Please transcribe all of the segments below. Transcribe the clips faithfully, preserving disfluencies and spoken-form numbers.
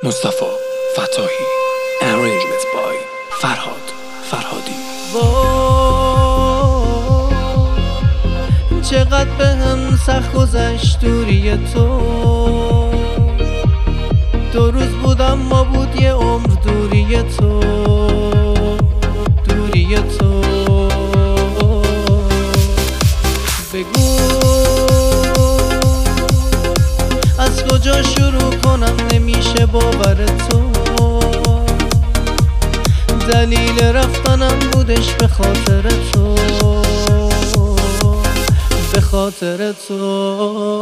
مصطفی فتاحی. Arrangement by فرهاد فرهادی. چقدر به هم سخت گذشت دوری تو. دو روز بودم ما بود یه عمر دوری تو، دوری تو. بگو از کجا شروع کنم، نمیشه باور تو. دلیل رفتنم بودش به خاطر تو، به خاطر تو.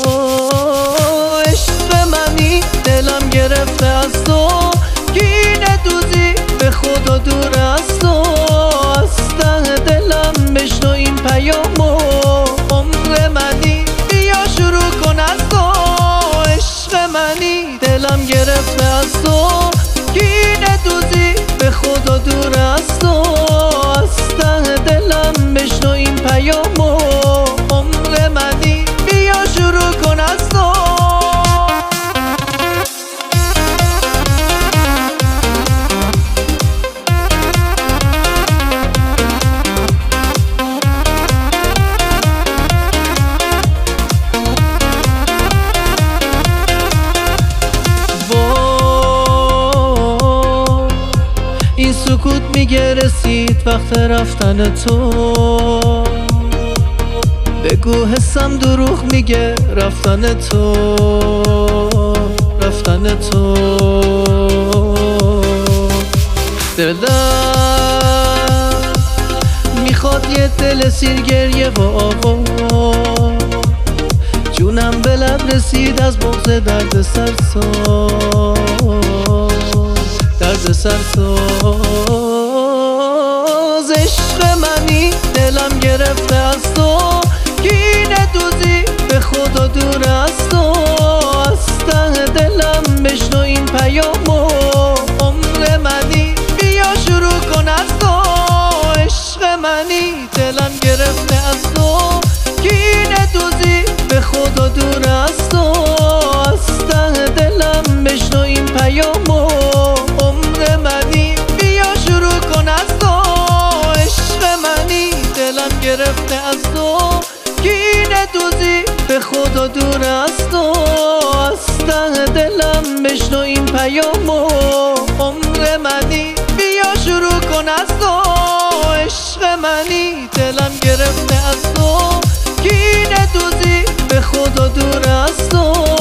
عشق منی دلم گرفته از تو، گینه دوزی به خدا دور از تو. از ته دلم بشنو این پیامو، عمر منی بیا شروع کن از تو. عشق منی دلم گرفته از تو، گینه دوزی به خدا دور از تو. از ته دلم بشنو این پیامو، عمر منی بیا شروع کن از تو. این سکوت میگه رسید وقت رفتن تو. بگو حسم دروغ میگه رفتن تو، رفتن تو. دلم میخواد یه دل سیر گریه و آوا، جونم به لب رسید از بغض درد سرساز، درد سرساز. عشق منی دلم گرفته از تو، گینه دوزی به خدا دور از تو. از ته دلم بشنو این پیامو، عمر منی بیا شروع کن از تو. عشق منی دلم گرفته از تو، گینه دوزی به خدا دور از تو. از ته دلم بشنو این پیامو، عمر منی بیا شروع کن از تو. عشق منی دلم گرفته از تو، گینه دوزی به خدا دور از تو. از ته دلم بشنو این پیامو، عمر منی بیا شروع کن از تو. عشق منی دلم گرفته از تو، گینه دوزی به خدا دور از تو.